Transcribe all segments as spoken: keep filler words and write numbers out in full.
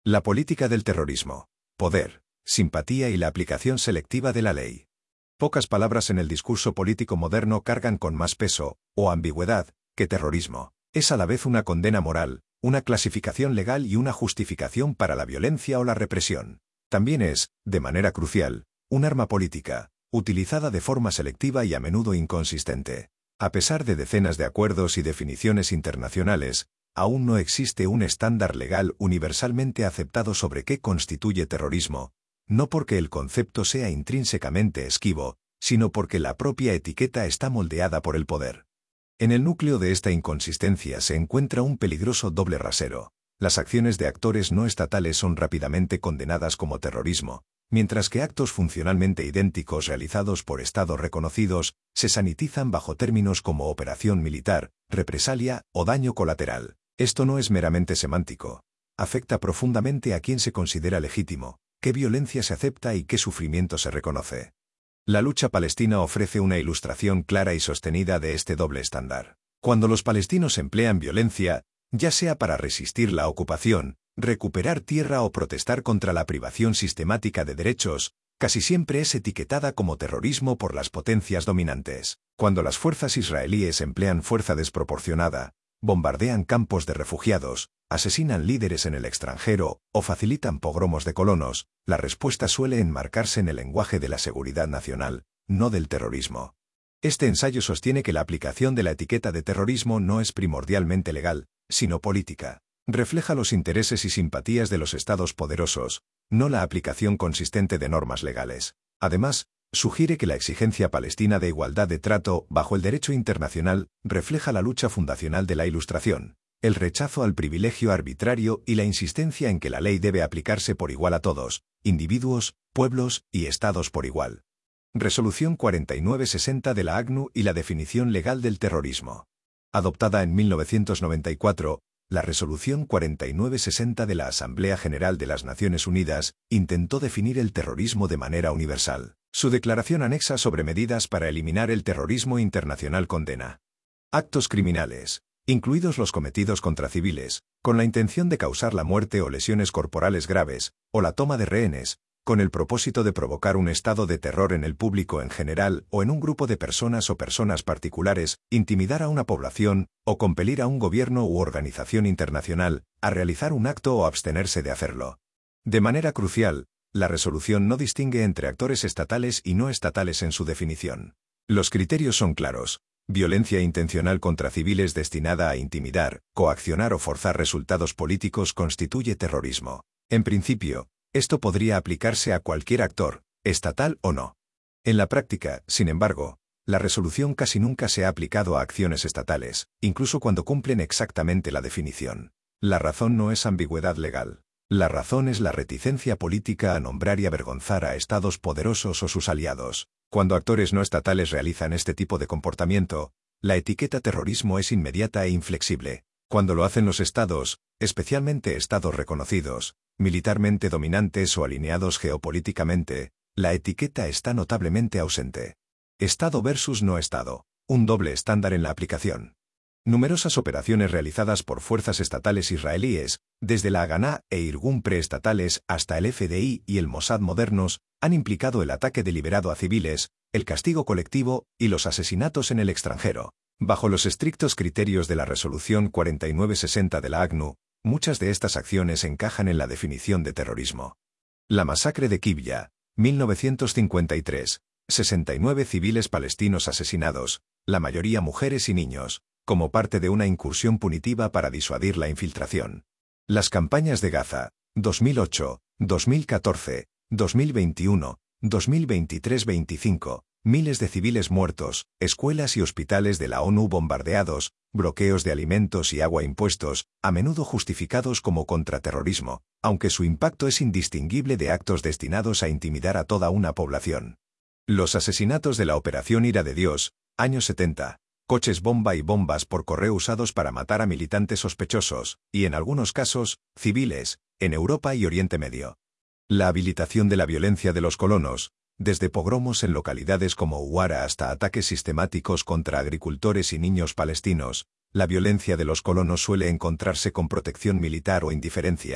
La política del terrorismo. Poder, simpatía y la aplicación selectiva de la ley. Pocas palabras en el discurso político moderno cargan con más peso, o ambigüedad, que terrorismo. Es a la vez una condena moral, una clasificación legal y una justificación para la violencia o la represión. También es, de manera crucial, un arma política, utilizada de forma selectiva y a menudo inconsistente. A pesar de decenas de acuerdos y definiciones internacionales, aún no existe un estándar legal universalmente aceptado sobre qué constituye terrorismo, no porque el concepto sea intrínsecamente esquivo, sino porque la propia etiqueta está moldeada por el poder. En el núcleo de esta inconsistencia se encuentra un peligroso doble rasero. Las acciones de actores no estatales son rápidamente condenadas como terrorismo, mientras que actos funcionalmente idénticos realizados por estados reconocidos se sanitizan bajo términos como operación militar, represalia o daño colateral. Esto no es meramente semántico. Afecta profundamente a quién se considera legítimo, qué violencia se acepta y qué sufrimiento se reconoce. La lucha palestina ofrece una ilustración clara y sostenida de este doble estándar. Cuando los palestinos emplean violencia, ya sea para resistir la ocupación, recuperar tierra o protestar contra la privación sistemática de derechos, casi siempre es etiquetada como terrorismo por las potencias dominantes. Cuando las fuerzas israelíes emplean fuerza desproporcionada, bombardean campos de refugiados, asesinan líderes en el extranjero o facilitan pogromos de colonos, la respuesta suele enmarcarse en el lenguaje de la seguridad nacional, no del terrorismo. Este ensayo sostiene que la aplicación de la etiqueta de terrorismo no es primordialmente legal, sino política. Refleja los intereses y simpatías de los estados poderosos, no la aplicación consistente de normas legales. Además, sugiere que la exigencia palestina de igualdad de trato bajo el derecho internacional refleja la lucha fundacional de la Ilustración, el rechazo al privilegio arbitrario y la insistencia en que la ley debe aplicarse por igual a todos, individuos, pueblos y estados por igual. Resolución cuarenta y nueve sesenta de la A C N U y la definición legal del terrorismo. Adoptada en mil novecientos noventa y cuatro, la Resolución cuarenta y nueve sesenta de la Asamblea General de las Naciones Unidas intentó definir el terrorismo de manera universal. Su declaración anexa sobre medidas para eliminar el terrorismo internacional condena actos criminales, incluidos los cometidos contra civiles, con la intención de causar la muerte o lesiones corporales graves, o la toma de rehenes, con el propósito de provocar un estado de terror en el público en general o en un grupo de personas o personas particulares, intimidar a una población, o compelir a un gobierno u organización internacional a realizar un acto o abstenerse de hacerlo. De manera crucial, la resolución no distingue entre actores estatales y no estatales en su definición. Los criterios son claros. Violencia intencional contra civiles destinada a intimidar, coaccionar o forzar resultados políticos constituye terrorismo. En principio, esto podría aplicarse a cualquier actor, estatal o no. En la práctica, sin embargo, la resolución casi nunca se ha aplicado a acciones estatales, incluso cuando cumplen exactamente la definición. La razón no es ambigüedad legal. La razón es la reticencia política a nombrar y avergonzar a estados poderosos o sus aliados. Cuando actores no estatales realizan este tipo de comportamiento, la etiqueta terrorismo es inmediata e inflexible. Cuando lo hacen los estados, especialmente estados reconocidos, militarmente dominantes o alineados geopolíticamente, la etiqueta está notablemente ausente. Estado versus no Estado, un doble estándar en la aplicación. Numerosas operaciones realizadas por fuerzas estatales israelíes, desde la Haganá e Irgún preestatales hasta el F D I y el Mossad modernos, han implicado el ataque deliberado a civiles, el castigo colectivo y los asesinatos en el extranjero. Bajo los estrictos criterios de la Resolución cuarenta y nueve sesenta de la A C N U, muchas de estas acciones encajan en la definición de terrorismo. La masacre de Kibya, mil novecientos cincuenta y tres, sesenta y nueve civiles palestinos asesinados, la mayoría mujeres y niños, como parte de una incursión punitiva para disuadir la infiltración. Las campañas de Gaza, dos mil ocho, dos mil catorce, dos mil veintiuno, dos mil veintitrés veinticinco, miles de civiles muertos, escuelas y hospitales de la ONU bombardeados, bloqueos de alimentos y agua impuestos, a menudo justificados como contraterrorismo, aunque su impacto es indistinguible de actos destinados a intimidar a toda una población. Los asesinatos de la Operación Ira de Dios, años setenta. Coches bomba y bombas por correo usados para matar a militantes sospechosos, y en algunos casos, civiles, en Europa y Oriente Medio. La habilitación de la violencia de los colonos, desde pogromos en localidades como Huara hasta ataques sistemáticos contra agricultores y niños palestinos, la violencia de los colonos suele encontrarse con protección militar o indiferencia,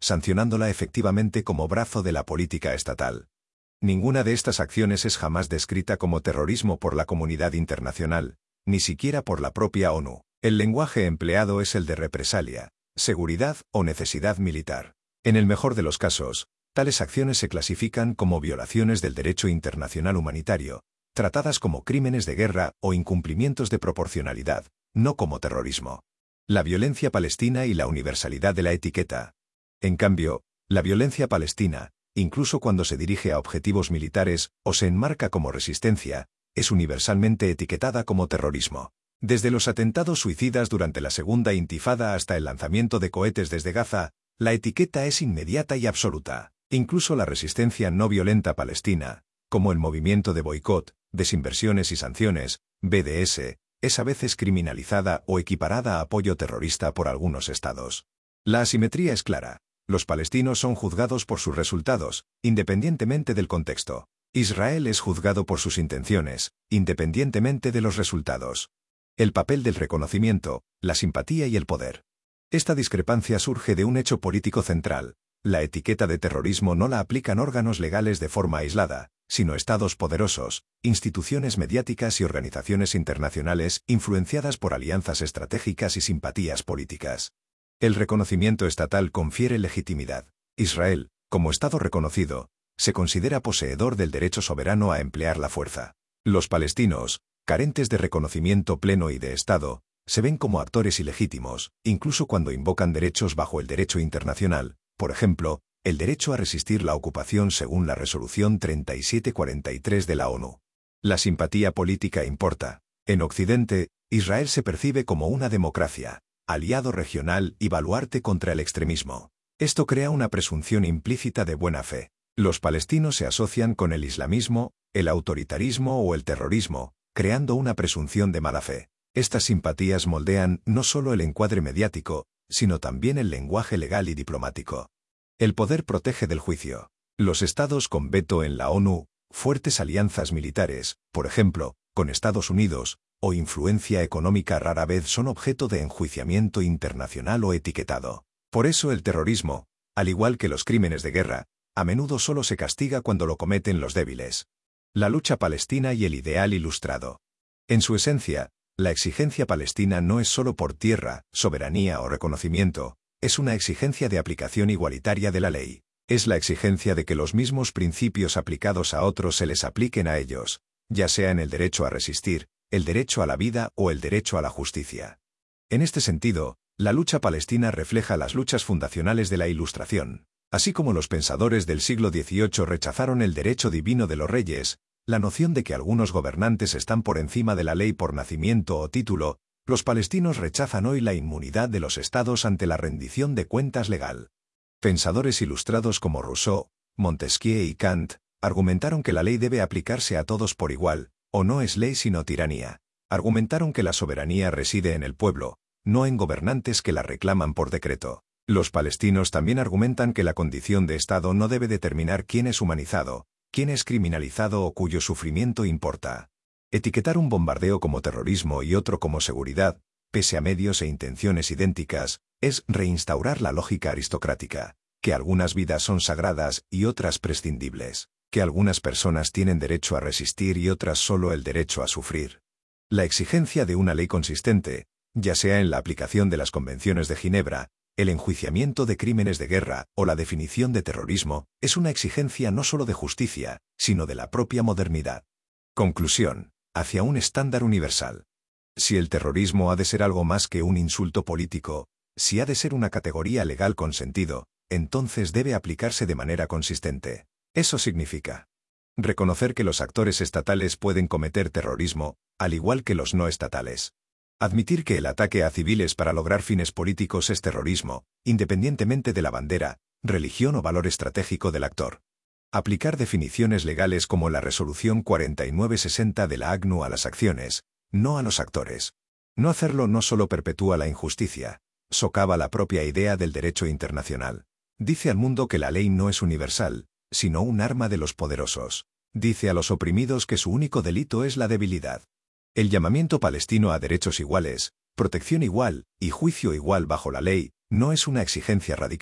sancionándola efectivamente como brazo de la política estatal. Ninguna de estas acciones es jamás descrita como terrorismo por la comunidad internacional, ni siquiera por la propia ONU. El lenguaje empleado es el de represalia, seguridad o necesidad militar. En el mejor de los casos, tales acciones se clasifican como violaciones del derecho internacional humanitario, tratadas como crímenes de guerra o incumplimientos de proporcionalidad, no como terrorismo. La violencia palestina y la universalidad de la etiqueta. En cambio, la violencia palestina, incluso cuando se dirige a objetivos militares o se enmarca como resistencia, es universalmente etiquetada como terrorismo. Desde los atentados suicidas durante la Segunda Intifada hasta el lanzamiento de cohetes desde Gaza, la etiqueta es inmediata y absoluta. Incluso la resistencia no violenta palestina, como el movimiento de boicot, desinversiones y sanciones, B D S, es a veces criminalizada o equiparada a apoyo terrorista por algunos estados. La asimetría es clara. Los palestinos son juzgados por sus resultados, independientemente del contexto. Israel es juzgado por sus intenciones, independientemente de los resultados. El papel del reconocimiento, la simpatía y el poder. Esta discrepancia surge de un hecho político central. La etiqueta de terrorismo no la aplican órganos legales de forma aislada, sino estados poderosos, instituciones mediáticas y organizaciones internacionales influenciadas por alianzas estratégicas y simpatías políticas. El reconocimiento estatal confiere legitimidad. Israel, como Estado reconocido, se considera poseedor del derecho soberano a emplear la fuerza. Los palestinos, carentes de reconocimiento pleno y de Estado, se ven como actores ilegítimos, incluso cuando invocan derechos bajo el derecho internacional, por ejemplo, el derecho a resistir la ocupación según la Resolución treinta y siete cuarenta y tres de la ONU. La simpatía política importa. En Occidente, Israel se percibe como una democracia, aliado regional y baluarte contra el extremismo. Esto crea una presunción implícita de buena fe. Los palestinos se asocian con el islamismo, el autoritarismo o el terrorismo, creando una presunción de mala fe. Estas simpatías moldean no solo el encuadre mediático, sino también el lenguaje legal y diplomático. El poder protege del juicio. Los estados con veto en la ONU, fuertes alianzas militares, por ejemplo, con Estados Unidos, o influencia económica rara vez son objeto de enjuiciamiento internacional o etiquetado. Por eso el terrorismo, al igual que los crímenes de guerra, a menudo solo se castiga cuando lo cometen los débiles. La lucha palestina y el ideal ilustrado. En su esencia, la exigencia palestina no es solo por tierra, soberanía o reconocimiento, es una exigencia de aplicación igualitaria de la ley. Es la exigencia de que los mismos principios aplicados a otros se les apliquen a ellos, ya sea en el derecho a resistir, el derecho a la vida o el derecho a la justicia. En este sentido, la lucha palestina refleja las luchas fundacionales de la Ilustración. Así como los pensadores del siglo dieciocho rechazaron el derecho divino de los reyes, la noción de que algunos gobernantes están por encima de la ley por nacimiento o título, los palestinos rechazan hoy la inmunidad de los estados ante la rendición de cuentas legal. Pensadores ilustrados como Rousseau, Montesquieu y Kant argumentaron que la ley debe aplicarse a todos por igual, o no es ley sino tiranía. Argumentaron que la soberanía reside en el pueblo, no en gobernantes que la reclaman por decreto. Los palestinos también argumentan que la condición de Estado no debe determinar quién es humanizado, quién es criminalizado o cuyo sufrimiento importa. Etiquetar un bombardeo como terrorismo y otro como seguridad, pese a medios e intenciones idénticas, es reinstaurar la lógica aristocrática, que algunas vidas son sagradas y otras prescindibles, que algunas personas tienen derecho a resistir y otras solo el derecho a sufrir. La exigencia de una ley consistente, ya sea en la aplicación de las convenciones de Ginebra, el enjuiciamiento de crímenes de guerra o la definición de terrorismo, es una exigencia no solo de justicia, sino de la propia modernidad. Conclusión. Hacia un estándar universal. Si el terrorismo ha de ser algo más que un insulto político, si ha de ser una categoría legal con sentido, entonces debe aplicarse de manera consistente. Eso significa reconocer que los actores estatales pueden cometer terrorismo, al igual que los no estatales. Admitir que el ataque a civiles para lograr fines políticos es terrorismo, independientemente de la bandera, religión o valor estratégico del actor. Aplicar definiciones legales como la Resolución cuarenta y nueve sesenta de la A C N U a las acciones, no a los actores. No hacerlo no solo perpetúa la injusticia, socava la propia idea del derecho internacional. Dice al mundo que la ley no es universal, sino un arma de los poderosos. Dice a los oprimidos que su único delito es la debilidad. El llamamiento palestino a derechos iguales, protección igual y juicio igual bajo la ley, no es una exigencia radical,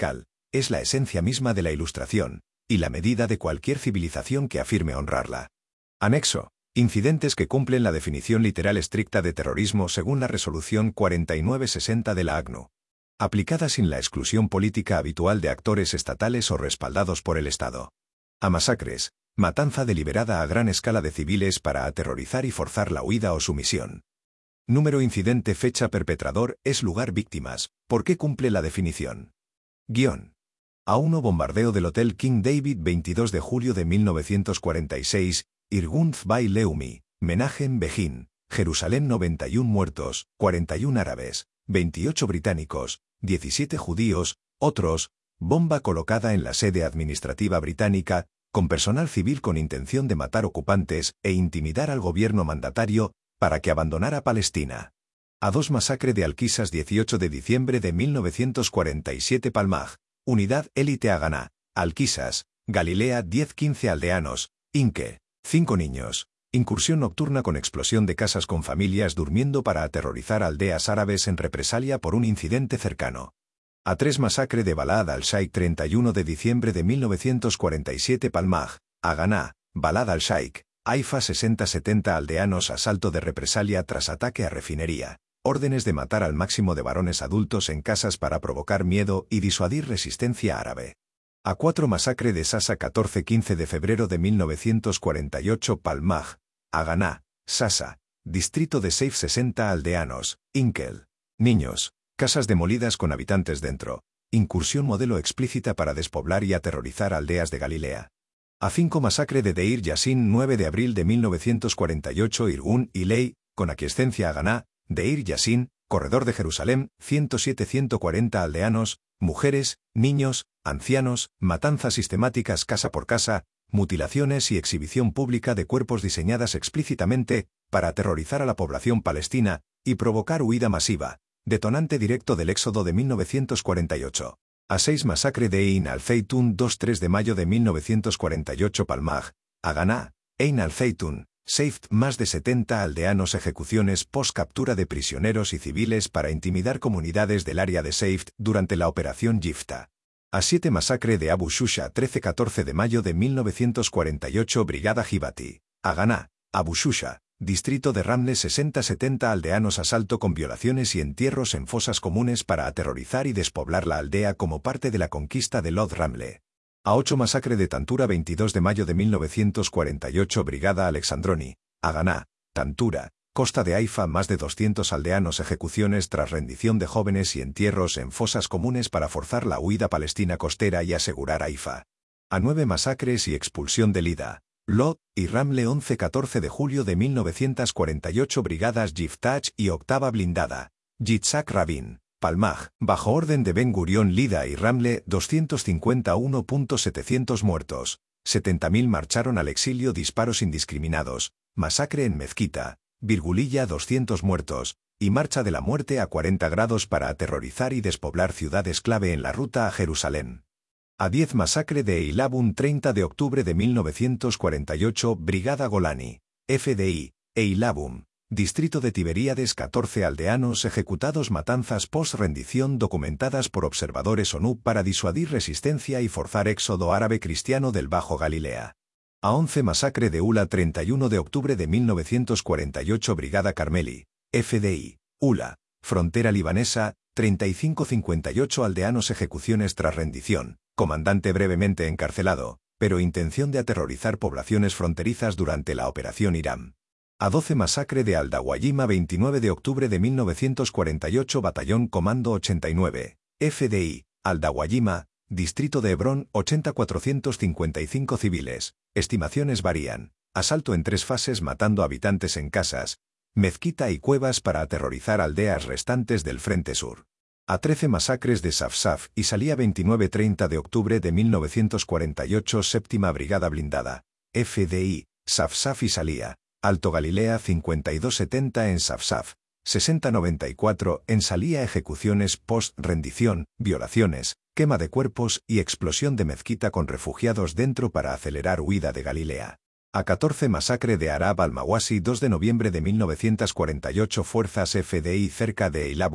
es la esencia misma de la Ilustración, y la medida de cualquier civilización que afirme honrarla. Anexo. Incidentes que cumplen la definición literal estricta de terrorismo según la Resolución cuarenta y nueve sesenta de la A C N U. Aplicada sin la exclusión política habitual de actores estatales o respaldados por el Estado. A masacres, matanza deliberada a gran escala de civiles para aterrorizar y forzar la huida o sumisión. Número incidente fecha perpetrador es lugar víctimas. ¿Por qué cumple la definición? Guión. A uno bombardeo del Hotel King David veintidós de julio de mil novecientos cuarenta y seis, Irgun Zbay Leumi, Menachem Begin, Jerusalén noventa y uno muertos, cuarenta y uno árabes, veintiocho británicos, diecisiete judíos, otros, bomba colocada en la sede administrativa británica, con personal civil con intención de matar ocupantes e intimidar al gobierno mandatario para que abandonara Palestina. A dos masacre de Alquisas dieciocho de diciembre de mil novecientos cuarenta y siete Palmaj, Unidad Élite Haganá, Alquisas, Galilea diez quince aldeanos, Inque, cinco niños. Incursión nocturna con explosión de casas con familias durmiendo para aterrorizar aldeas árabes en represalia por un incidente cercano. A tres masacre de Balad al-Shaikh treinta y uno de diciembre de mil novecientos cuarenta y siete Palmaj, Haganá, Balad al-Shaikh, Haifa sesenta setenta aldeanos asalto de represalia tras ataque a refinería. Órdenes de matar al máximo de varones adultos en casas para provocar miedo y disuadir resistencia árabe. A cuatro masacre de Sasa catorce quince de febrero de mil novecientos cuarenta y ocho Palmaj, Haganá, Sasa, distrito de Seif sesenta aldeanos, Inkel, niños, casas demolidas con habitantes dentro, incursión modelo explícita para despoblar y aterrorizar aldeas de Galilea. A cinco masacre de Deir Yassin nueve de abril de mil novecientos cuarenta y ocho Irgun y Ley, con aquiescencia Haganá, Deir Yassin, corredor de Jerusalén, ciento siete a ciento cuarenta aldeanos, mujeres, niños, ancianos, matanzas sistemáticas casa por casa, mutilaciones y exhibición pública de cuerpos diseñadas explícitamente para aterrorizar a la población palestina y provocar huida masiva, detonante directo del éxodo de mil novecientos cuarenta y ocho. A seis masacre de Ein al-Zeitún dos tres de mayo de mil novecientos cuarenta y ocho Palmaj, Haganá, Ein al-Zeitún, Seift más de setenta aldeanos ejecuciones post captura de prisioneros y civiles para intimidar comunidades del área de Seift durante la operación Yifta. A siete masacre de Abu Shusha trece a catorce de mayo de mil novecientos cuarenta y ocho Brigada Jibati, Haganá, Abu Shusha, distrito de Ramle sesenta setenta aldeanos asalto con violaciones y entierros en fosas comunes para aterrorizar y despoblar la aldea como parte de la conquista de Lod Ramle. A ocho masacre de Tantura veintidós de mayo de mil novecientos cuarenta y ocho Brigada Alexandroni, Haganá, Tantura, costa de Haifa más de doscientos aldeanos ejecuciones tras rendición de jóvenes y entierros en fosas comunes para forzar la huida palestina costera y asegurar Haifa. A nueve masacres y expulsión de Lida, Lod y Ramle once a catorce de julio de mil novecientos cuarenta y ocho Brigadas Yiftach y octava blindada, Yitzhak Rabin, Palmaj, bajo orden de Ben Gurión Lida y Ramle doscientos cincuenta y uno mil setecientos muertos, setenta mil marcharon al exilio disparos indiscriminados, masacre en Mezquita, Virgulilla doscientos muertos, y marcha de la muerte a cuarenta grados para aterrorizar y despoblar ciudades clave en la ruta a Jerusalén. A diez masacre de Eilabun treinta de octubre de mil novecientos cuarenta y ocho Brigada Golani, F D I, Eilabun. Distrito de Tiberíades catorce aldeanos ejecutados matanzas post-rendición documentadas por observadores ONU para disuadir resistencia y forzar éxodo árabe cristiano del Bajo Galilea. A once masacre de Ula treinta y uno de octubre de mil novecientos cuarenta y ocho Brigada Carmeli, F D I, Ula, frontera libanesa, treinta y cinco a cincuenta y ocho aldeanos ejecuciones tras rendición, comandante brevemente encarcelado, pero intención de aterrorizar poblaciones fronterizas durante la Operación Irán. A doce masacre de Aldawayima veintinueve de octubre de mil novecientos cuarenta y ocho Batallón Comando ochenta y nueve, F D I, Aldawayima, Distrito de Hebrón ochenta a cuatrocientos cincuenta y cinco civiles, estimaciones varían, asalto en tres fases matando habitantes en casas, mezquita y cuevas para aterrorizar aldeas restantes del Frente Sur. A trece masacres de Safsaf y Salía veintinueve a treinta de octubre de mil novecientos cuarenta y ocho Séptima Brigada Blindada, F D I, Safsaf y Salía. Alto Galilea cincuenta y dos setenta en Safsaf, sesenta noventa y cuatro en Salía ejecuciones post-rendición, violaciones, quema de cuerpos y explosión de mezquita con refugiados dentro para acelerar huida de Galilea. A catorce masacre de Arab al-Mawasi dos de noviembre de mil novecientos cuarenta y ocho fuerzas F D I cerca de Eilabun,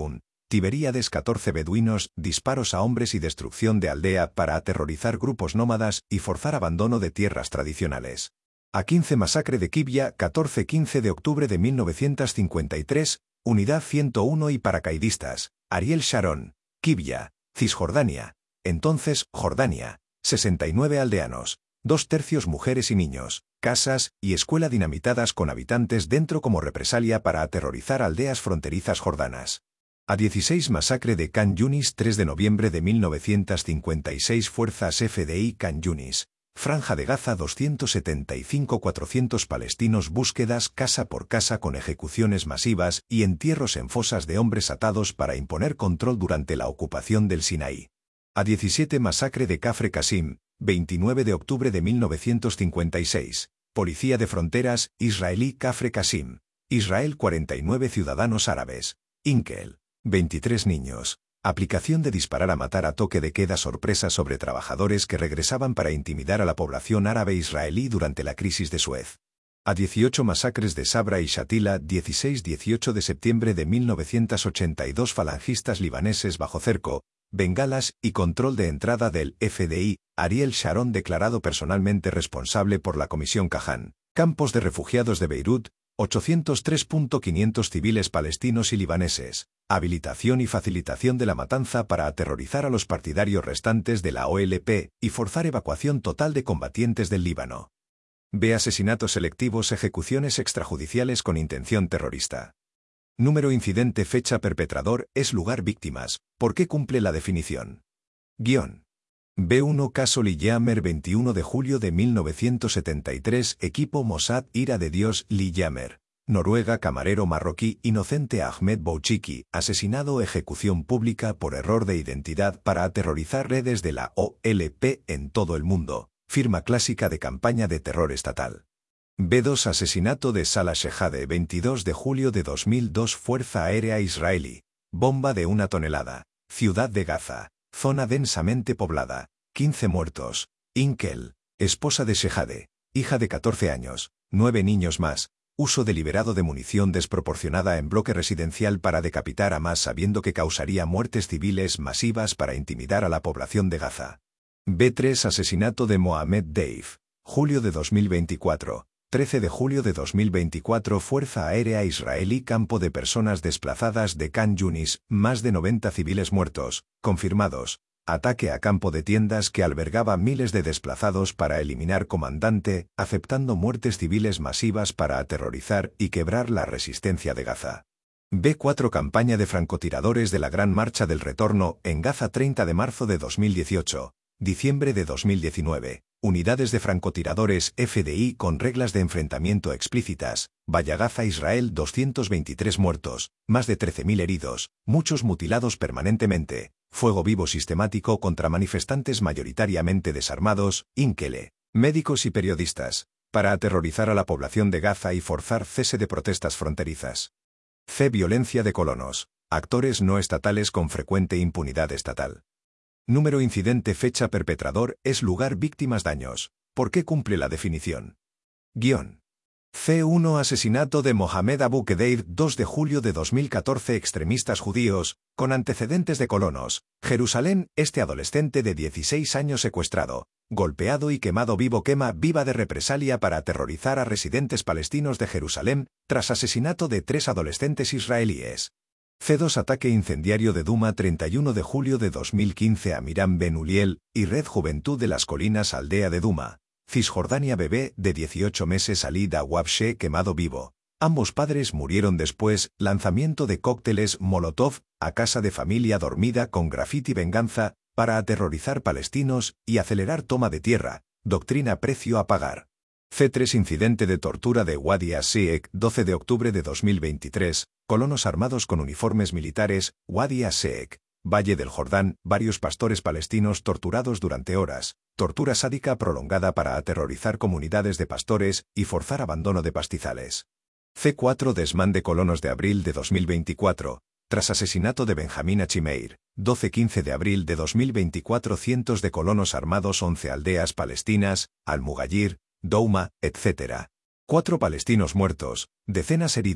Tiberíades catorce beduinos, disparos a hombres y destrucción de aldea para aterrorizar grupos nómadas y forzar abandono de tierras tradicionales. A quince masacre de Kibya, catorce quince de octubre de mil novecientos cincuenta y tres, Unidad ciento uno y paracaidistas, Ariel Sharon, Kibya, Cisjordania, entonces Jordania, sesenta y nueve aldeanos, dos tercios mujeres y niños, casas y escuela dinamitadas con habitantes dentro como represalia para aterrorizar aldeas fronterizas jordanas. A dieciséis masacre de Khan Yunis, tres de noviembre de mil novecientos cincuenta y seis, fuerzas F D I Khan Yunis, Franja de Gaza, doscientos setenta y cinco cuatrocientos palestinos, búsquedas casa por casa con ejecuciones masivas y entierros en fosas de hombres atados para imponer control durante la ocupación del Sinaí. A diecisiete masacre de Kafr Qasim, veintinueve de octubre de mil novecientos cincuenta y seis, Policía de Fronteras, israelí Kafr Qasim, Israel, cuarenta y nueve ciudadanos árabes, Inkel, veintitrés niños, aplicación de disparar a matar a toque de queda sorpresa sobre trabajadores que regresaban para intimidar a la población árabe israelí durante la crisis de Suez. A dieciocho masacres de Sabra y Shatila, dieciséis dieciocho de septiembre de mil novecientos ochenta y dos, falangistas libaneses bajo cerco, bengalas y control de entrada del F D I, Ariel Sharon declarado personalmente responsable por la Comisión Kahan, campos de refugiados de Beirut, ochocientos tres mil quinientos civiles palestinos y libaneses, habilitación y facilitación de la matanza para aterrorizar a los partidarios restantes de la O L P y forzar evacuación total de combatientes del Líbano. B. Asesinatos selectivos, ejecuciones extrajudiciales con intención terrorista. Número, incidente, fecha, perpetrador, es lugar, víctimas. ¿Por qué cumple la definición? Guión. B uno Caso Liyamer, veintiuno de julio de mil novecientos setenta y tres, equipo Mossad, ira de Dios, Liyamer, Noruega, camarero marroquí, inocente Ahmed Bouchiki, asesinado, ejecución pública por error de identidad para aterrorizar redes de la O L P en todo el mundo, firma clásica de campaña de terror estatal. B dos Asesinato de Salah Shehadeh, veintidós de julio de dos mil dos, Fuerza Aérea Israelí, bomba de una tonelada, Ciudad de Gaza, zona densamente poblada, quince muertos, Inkel, esposa de Shehadeh, hija de catorce años, nueve niños más, uso deliberado de munición desproporcionada en bloque residencial para decapitar a más sabiendo que causaría muertes civiles masivas para intimidar a la población de Gaza. B tres Asesinato de Mohamed Deif, julio de dos mil veinticuatro, trece de julio de dos mil veinticuatro, Fuerza Aérea Israelí, campo de personas desplazadas de Khan Yunis, más de noventa civiles muertos, confirmados, ataque a campo de tiendas que albergaba miles de desplazados para eliminar comandante, aceptando muertes civiles masivas para aterrorizar y quebrar la resistencia de Gaza. B cuatro Campaña de francotiradores de la Gran Marcha del Retorno, en Gaza, treinta de marzo de dos mil dieciocho, diciembre de dos mil diecinueve. Unidades de francotiradores F D I con reglas de enfrentamiento explícitas, Valla Gaza, Israel, doscientos veintitrés muertos, más de trece mil heridos, muchos mutilados permanentemente, fuego vivo sistemático contra manifestantes mayoritariamente desarmados, Inkele, médicos y periodistas, para aterrorizar a la población de Gaza y forzar cese de protestas fronterizas. C. Violencia de colonos, actores no estatales con frecuente impunidad estatal. Número, incidente, fecha, perpetrador, es lugar, víctimas, daños. ¿Por qué cumple la definición? Guión. C uno Asesinato de Mohamed Abu Khdeir, dos de julio de dos mil catorce, extremistas judíos, con antecedentes de colonos, Jerusalén, este adolescente de dieciséis años secuestrado, golpeado y quemado vivo, quema viva de represalia para aterrorizar a residentes palestinos de Jerusalén, tras asesinato de tres adolescentes israelíes. C dos Ataque incendiario de Duma, treinta y uno de julio de dos mil quince, a Miram Ben Uliel y Red Juventud de las Colinas, aldea de Duma, Cisjordania, bebé de dieciocho meses Ali Dawabshe quemado vivo. Ambos padres murieron después, lanzamiento de cócteles Molotov a casa de familia dormida con grafiti venganza para aterrorizar palestinos y acelerar toma de tierra, doctrina precio a pagar. C tres Incidente de tortura de Wadi As-Siek, doce de octubre de dos mil veintitrés, colonos armados con uniformes militares, Wadi As-Siek, Valle del Jordán, varios pastores palestinos torturados durante horas, tortura sádica prolongada para aterrorizar comunidades de pastores y forzar abandono de pastizales. C cuatro Desmán de colonos de abril de dos mil veinticuatro, tras asesinato de Benjamín Achimeir, doce a quince de abril de dos mil veinticuatro, cientos de colonos armados, once aldeas palestinas, Al-Mugayir, Douma, etcétera. Cuatro palestinos muertos, decenas heridos,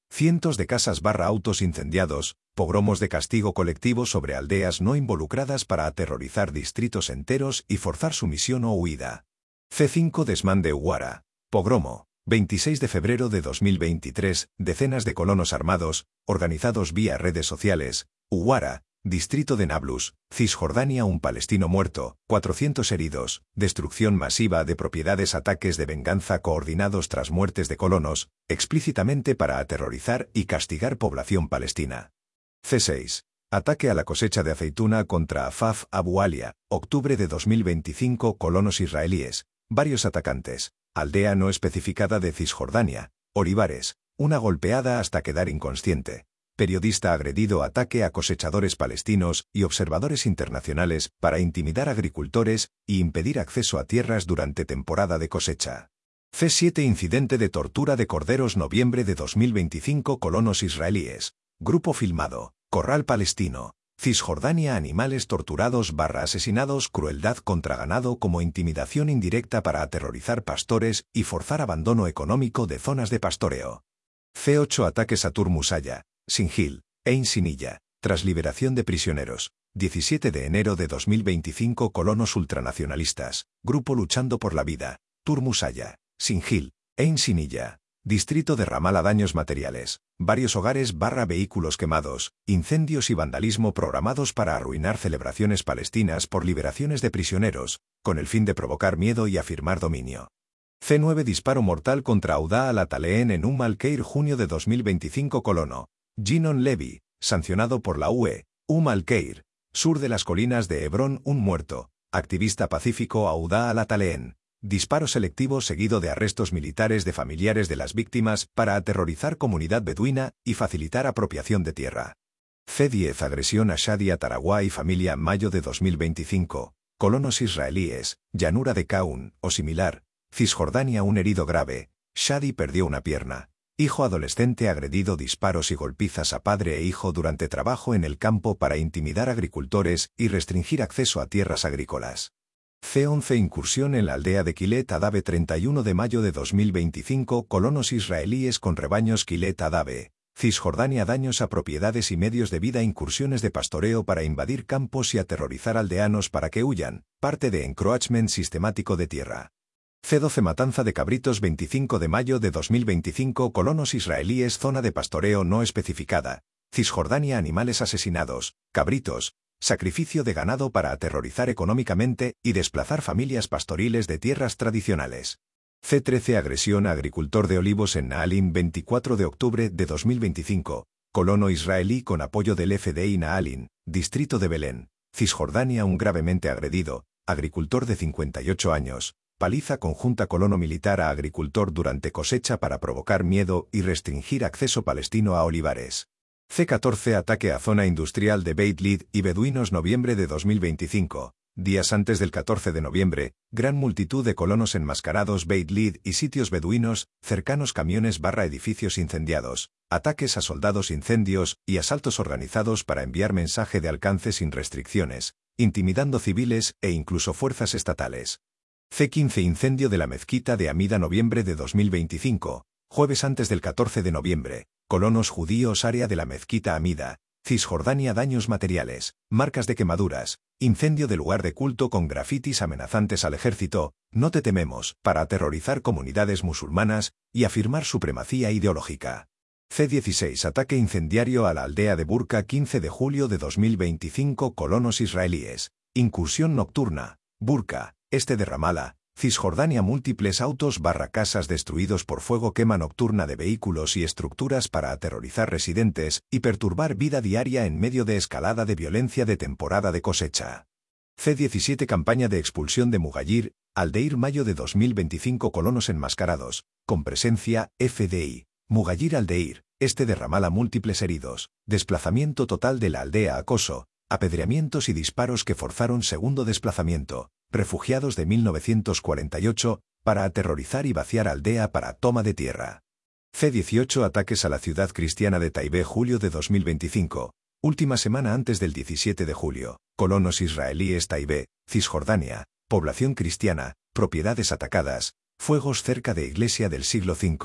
Cientos de casas barra autos incendiados, pogromos de castigo colectivo sobre aldeas no involucradas para aterrorizar distritos enteros y forzar sumisión o huida. C cinco Desmán de Huara. Pogromo. veintiséis de febrero de dos mil veintitrés, decenas de colonos armados, organizados vía redes sociales. Huara, distrito de Nablus, Cisjordania, un palestino muerto, cuatrocientos heridos, destrucción masiva de propiedades, ataques de venganza coordinados tras muertes de colonos, explícitamente para aterrorizar y castigar población palestina. C seis. Ataque a la cosecha de aceituna contra Afaf Abu Alia, octubre de dos mil veinticinco, colonos israelíes, varios atacantes, aldea no especificada de Cisjordania, Olivares, una golpeada hasta quedar inconsciente. Periodista agredido, ataque a cosechadores palestinos y observadores internacionales para intimidar agricultores y impedir acceso a tierras durante temporada de cosecha. C siete Incidente de tortura de corderos, noviembre de dos mil veinticinco, colonos israelíes. Grupo filmado, corral palestino, Cisjordania, animales torturados barra asesinados, crueldad contra ganado como intimidación indirecta para aterrorizar pastores y forzar abandono económico de zonas de pastoreo. C ocho Ataques a Turmusaya, Singil, Ein Sinilla, tras liberación de prisioneros, diecisiete de enero de dos mil veinticinco, colonos ultranacionalistas, grupo luchando por la vida, Turmusaya, Singil, Ein Sinilla, distrito de Ramala, daños materiales, varios hogares barra vehículos quemados, incendios y vandalismo programados para arruinar celebraciones palestinas por liberaciones de prisioneros, con el fin de provocar miedo y afirmar dominio. C nueve Disparo mortal contra Audá al-Ataleén en Umm al-Qeir, junio de dos mil veinticinco, colono Ginon Levy, sancionado por la U E, Umm al-Qeir, sur de las colinas de Hebrón, un muerto, activista pacífico Audá al-Ataleén, disparo selectivo seguido de arrestos militares de familiares de las víctimas para aterrorizar comunidad beduina y facilitar apropiación de tierra. C diez Agresión a Shadi Atarawa y familia, mayo de dos mil veinticinco, colonos israelíes, llanura de Kaun o similar, Cisjordania, un herido grave, Shadi perdió una pierna. Hijo adolescente agredido, disparos y golpizas a padre e hijo durante trabajo en el campo para intimidar agricultores y restringir acceso a tierras agrícolas. C once Incursión en la aldea de Kilet Adabe, treinta y uno de mayo de dos mil veinticinco, colonos israelíes con rebaños, Kilet Adabe, Cisjordania, daños a propiedades y medios de vida, incursiones de pastoreo para invadir campos y aterrorizar aldeanos para que huyan, parte de encroachment sistemático de tierra. C doce Matanza de cabritos, veinticinco de mayo de dos mil veinticinco, colonos israelíes, zona de pastoreo no especificada, Cisjordania, animales asesinados, cabritos, sacrificio de ganado para aterrorizar económicamente y desplazar familias pastoriles de tierras tradicionales. C trece Agresión a agricultor de olivos en Naalim, veinticuatro de octubre de dos mil veinticinco, colono israelí con apoyo del F D I Naalim, distrito de Belén, Cisjordania, un gravemente agredido, agricultor de cincuenta y ocho años, paliza conjunta colono militar a agricultor durante cosecha para provocar miedo y restringir acceso palestino a olivares. C catorce Ataque a zona industrial de Beit Lid y beduinos, noviembre de dos mil veinticinco. Días antes del catorce de noviembre, gran multitud de colonos enmascarados, Beit Lid y sitios beduinos, cercanos, camiones barra edificios incendiados, ataques a soldados, incendios y asaltos organizados para enviar mensaje de alcance sin restricciones, intimidando civiles e incluso fuerzas estatales. C quince Incendio de la mezquita de Amida, noviembre de dos mil veinticinco, jueves antes del catorce de noviembre, colonos judíos, área de la mezquita Amida, Cisjordania, daños materiales, marcas de quemaduras, incendio de lugar de culto con grafitis amenazantes al ejército, no te tememos, para aterrorizar comunidades musulmanas y afirmar supremacía ideológica. C dieciséis Ataque incendiario a la aldea de Burka, quince de julio de dos mil veinticinco, colonos israelíes, incursión nocturna, Burka, este de Ramala, Cisjordania, múltiples autos barra casas destruidos por fuego, quema nocturna de vehículos y estructuras para aterrorizar residentes y perturbar vida diaria en medio de escalada de violencia de temporada de cosecha. C diecisiete Campaña de expulsión de Mugayir, Aldeir, mayo de dos mil veinticinco, colonos enmascarados, con presencia, F D I, Mugayir Aldeir, este de Ramala, múltiples heridos, desplazamiento total de la aldea, acoso, apedreamientos y disparos que forzaron segundo desplazamiento, refugiados de mil novecientos cuarenta y ocho, para aterrorizar y vaciar aldea para toma de tierra. C dieciocho Ataques a la ciudad cristiana de Taibé, julio de dos mil veinticinco, última semana antes del diecisiete de julio, colonos israelíes, Taibé, Cisjordania, población cristiana, propiedades atacadas, fuegos cerca de iglesia del siglo cinco,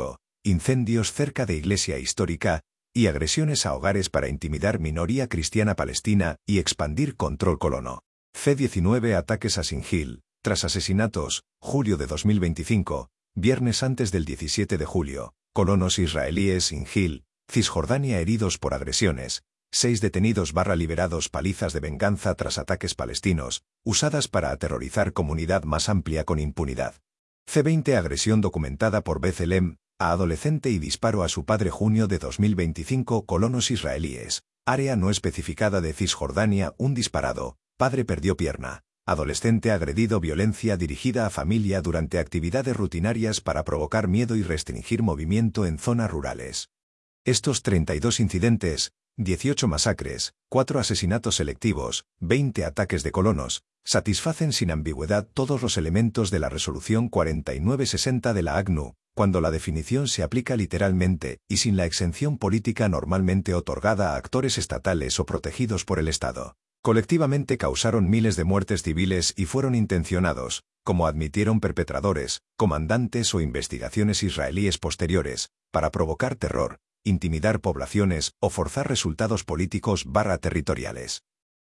incendios cerca de iglesia histórica, y agresiones a hogares para intimidar minoría cristiana palestina y expandir control colono. C diecinueve Ataques a Singil, tras asesinatos, julio de dos mil veinticinco, viernes antes del diecisiete de julio, colonos israelíes Singil, Cisjordania heridos por agresiones, seis detenidos barra liberados palizas de venganza tras ataques palestinos, usadas para aterrorizar comunidad más amplia con impunidad. C veinte Agresión documentada por Bethlehem, a adolescente y disparo a su padre junio de dos mil veinticinco colonos israelíes, área no especificada de Cisjordania un disparado, padre perdió pierna, adolescente agredido violencia dirigida a familia durante actividades rutinarias para provocar miedo y restringir movimiento en zonas rurales. Estos treinta y dos incidentes, dieciocho masacres, cuatro asesinatos selectivos, veinte ataques de colonos, satisfacen sin ambigüedad todos los elementos de la Resolución cuarenta y nueve sesenta de la A C N U, cuando la definición se aplica literalmente y sin la exención política normalmente otorgada a actores estatales o protegidos por el Estado. Colectivamente causaron miles de muertes civiles y fueron intencionados, como admitieron perpetradores, comandantes o investigaciones israelíes posteriores, para provocar terror, intimidar poblaciones o forzar resultados políticos barra territoriales.